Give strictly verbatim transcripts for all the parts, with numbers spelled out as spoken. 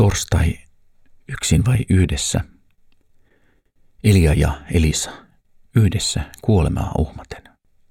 Torstai, yksin vai yhdessä? Elia ja Elisa, yhdessä kuolemaa uhmaten.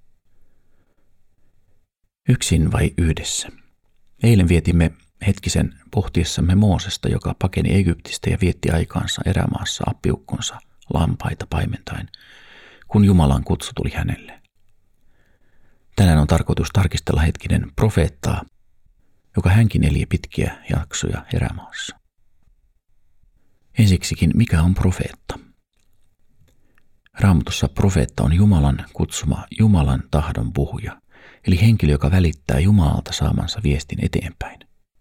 Yksin vai yhdessä? Eilen vietimme hetkisen pohtiessamme Moosesta, joka pakeni Egyptistä ja vietti aikaansa erämaassa appiukkonsa lampaita paimentaen, kun Jumalan kutsu tuli hänelle. Tänään on tarkoitus tarkistella hetkinen profeettaa, joka hänkin eli pitkiä jaksoja erämaassa. Ensiksikin, mikä on profeetta? Raamatussa profeetta on Jumalan kutsuma Jumalan tahdon puhuja, eli henkilö, joka välittää Jumalalta saamansa viestin eteenpäin.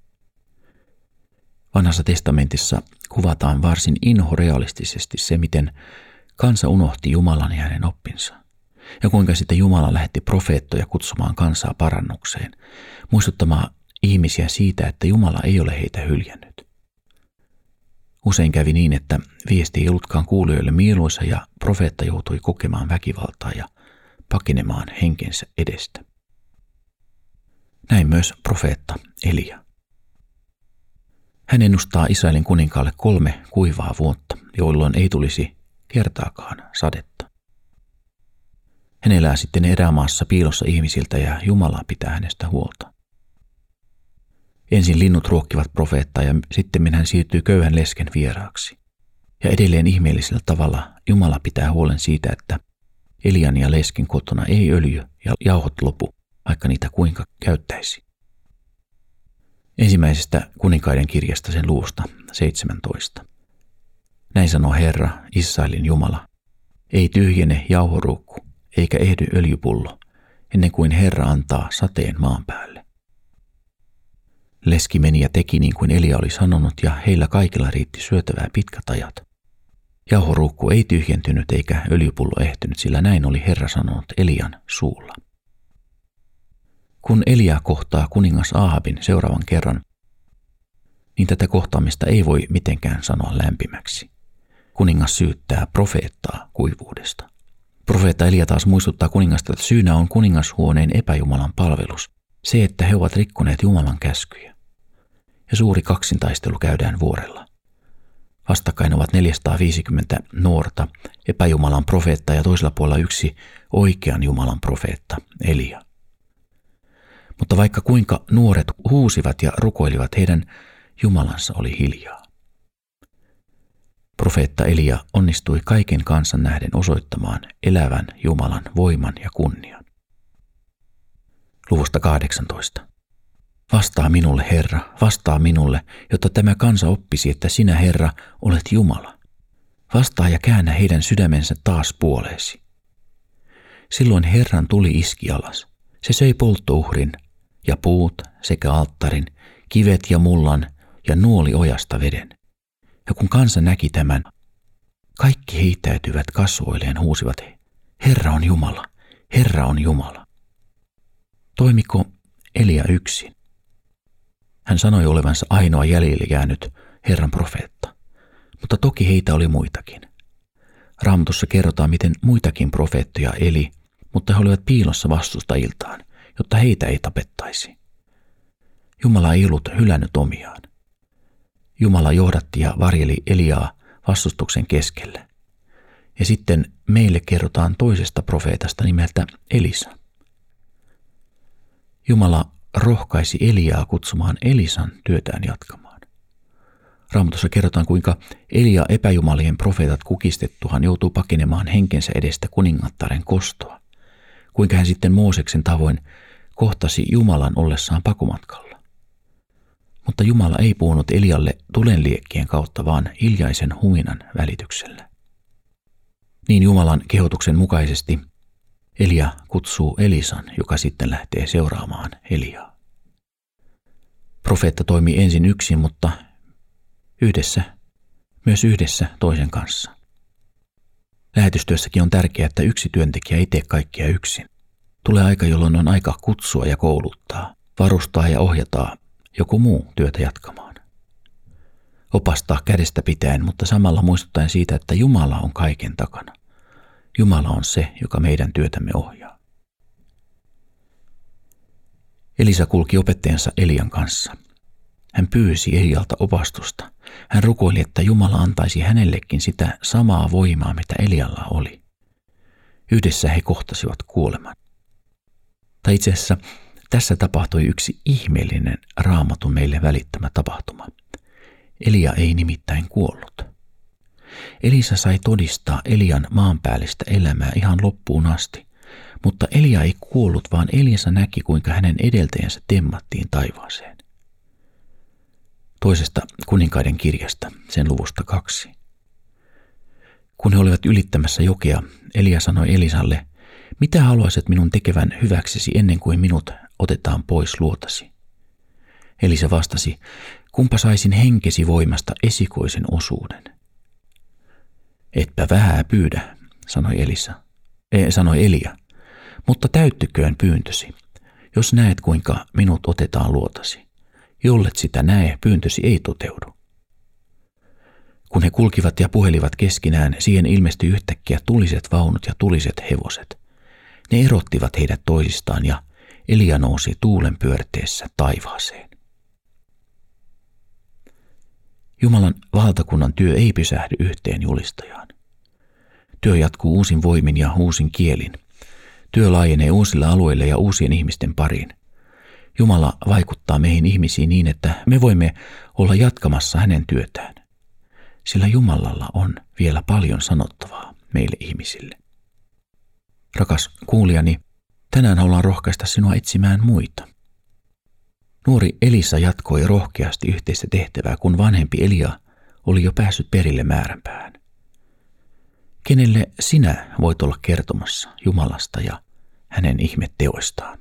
Vanhassa testamentissa kuvataan varsin inhorealistisesti se, miten kansa unohti Jumalan ja hänen oppinsa, ja kuinka sitten Jumala lähetti profeettoja kutsumaan kansaa parannukseen, muistuttamaan ihmisiä siitä, että Jumala ei ole heitä hyljännyt. Usein kävi niin, että viesti ei ollutkaan kuulijoille mieluisa ja profeetta joutui kokemaan väkivaltaa ja pakenemaan henkensä edestä. Näin myös profeetta Elia. Hän ennustaa Israelin kuninkaalle kolme kuivaa vuotta, jolloin ei tulisi kertaakaan sadetta. Hän elää sitten erämaassa piilossa ihmisiltä ja Jumala pitää hänestä huolta. Ensin linnut ruokkivat profeettaa ja sitten hän siirtyy köyhän lesken vieraaksi. Ja edelleen ihmeellisellä tavalla Jumala pitää huolen siitä, että Elian ja lesken kotona ei öljy ja jauhot lopu, vaikka niitä kuinka käyttäisi. Ensimmäisestä kuninkaiden kirjasta sen luvusta seitsemäntoista. Näin sanoo Herra, Israelin Jumala. Ei tyhjene jauhoruukku, eikä ehdy öljypullo, ennen kuin Herra antaa sateen maan päälle. Leski meni ja teki niin kuin Elia oli sanonut, ja heillä kaikilla riitti syötävää pitkät ajat. Jauhoruukku ei tyhjentynyt eikä öljypullo ehtynyt, sillä näin oli Herra sanonut Elian suulla. Kun Elia kohtaa kuningas Ahabin seuraavan kerran, niin tätä kohtaamista ei voi mitenkään sanoa lämpimäksi. Kuningas syyttää profeettaa kuivuudesta. Profeetta Elia taas muistuttaa kuningasta, että syynä on kuningashuoneen epäjumalan palvelus, se, että he ovat rikkoneet Jumalan käskyjä. Ja suuri kaksintaistelu käydään vuorella. Vastakkain ovat neljäsataaviisikymmentä nuorta epäjumalan profeettaa ja toisella puolella yksi oikean Jumalan profeetta, Elia. Mutta vaikka kuinka nuoret huusivat ja rukoilivat, heidän Jumalansa oli hiljaa. Profeetta Elia onnistui kaiken kansan nähden osoittamaan elävän Jumalan voiman ja kunnian. Luvusta kahdeksantoista. Vastaa minulle, Herra, vastaa minulle, jotta tämä kansa oppisi, että sinä, Herra, olet Jumala. Vastaa ja käännä heidän sydämensä taas puoleesi. Silloin Herran tuli iski alas. Se söi polttouhrin ja puut sekä alttarin, kivet ja mullan ja nuoli ojasta veden. Ja kun kansa näki tämän, kaikki heittäytyivät kasvoilleen, huusivat, Herra on Jumala, Herra on Jumala. Toimiko Elia yksin? Hän sanoi olevansa ainoa jäljelle jäänyt Herran profeetta, mutta toki heitä oli muitakin. Raamatussa kerrotaan, miten muitakin profeettoja eli, mutta he olivat piilossa vastustajiltaan, jotta heitä ei tapettaisi. Jumala ei ollut hylännyt omiaan. Jumala johdatti ja varjeli Eliaa vastustuksen keskelle. Ja sitten meille kerrotaan toisesta profeetasta nimeltä Elisa. Jumala rohkaisi Eliaa kutsumaan Elisan työtään jatkamaan. Raamatussa kerrotaan, kuinka Elia epäjumalien profeetat kukistettuhan joutuu pakenemaan henkensä edestä kuningattaren kostoa. Kuinka hän sitten Mooseksen tavoin kohtasi Jumalan ollessaan pakomatkalla. Mutta Jumala ei puhunut Elialle tulenliekkien kautta, vaan hiljaisen huminan välityksellä. Niin Jumalan kehotuksen mukaisesti Elia kutsuu Elisan, joka sitten lähtee seuraamaan Eliaa. Profeetta toimii ensin yksin, mutta yhdessä, myös yhdessä toisen kanssa. Lähetystyössäkin on tärkeää, että yksi työntekijä ei tee kaikkea yksin. Tulee aika, jolloin on aika kutsua ja kouluttaa, varustaa ja ohjata joku muu työtä jatkamaan. Opastaa kädestä pitäen, mutta samalla muistuttaen siitä, että Jumala on kaiken takana. Jumala on se, joka meidän työtämme ohjaa. Elisa kulki opettajansa Elian kanssa. Hän pyysi Elialta opastusta, Hän rukoili, että Jumala antaisi hänellekin sitä samaa voimaa, mitä Elialla oli. Yhdessä he kohtasivat kuoleman. Tai itse asiassa tässä tapahtui yksi ihmeellinen Raamatun meille välittämä tapahtuma. Elia ei nimittäin kuollut. Elisa sai todistaa Elian maanpäällistä elämää ihan loppuun asti, mutta Elia ei kuollut, vaan Elisa näki, kuinka hänen edeltäjänsä temmattiin taivaaseen. Toisesta kuninkaiden kirjasta, sen luvusta kaksi. Kun he olivat ylittämässä jokea, Elia sanoi Elisalle, mitä haluaisit minun tekevän hyväksesi ennen kuin minut otetaan pois luotasi? Elisa vastasi, kumpa saisin henkesi voimasta esikoisen osuuden. Etpä vähää pyydä, sanoi Elisa. Ei, sanoi Elia, mutta täyttyköön pyyntösi, jos näet kuinka minut otetaan luotasi. Jollet sitä näe, pyyntösi ei toteudu. Kun he kulkivat ja puhelivat keskinään, siihen ilmestyi yhtäkkiä tuliset vaunut ja tuliset hevoset. Ne erottivat heidät toisistaan ja Elia nousi tuulen pyörteessä taivaaseen. Jumalan valtakunnan työ ei pysähdy yhteen julistajaan. Työ jatkuu uusin voimin ja uusin kielin. Työ laajenee uusille alueille ja uusien ihmisten pariin. Jumala vaikuttaa meihin ihmisiin niin, että me voimme olla jatkamassa hänen työtään. Sillä Jumalalla on vielä paljon sanottavaa meille ihmisille. Rakas kuulijani, tänään haluan rohkaista sinua etsimään muita. Nuori Elisa jatkoi rohkeasti yhteistä tehtävää, kun vanhempi Elia oli jo päässyt perille määränpäähän. Kenelle sinä voit olla kertomassa Jumalasta ja hänen ihmetteoistaan?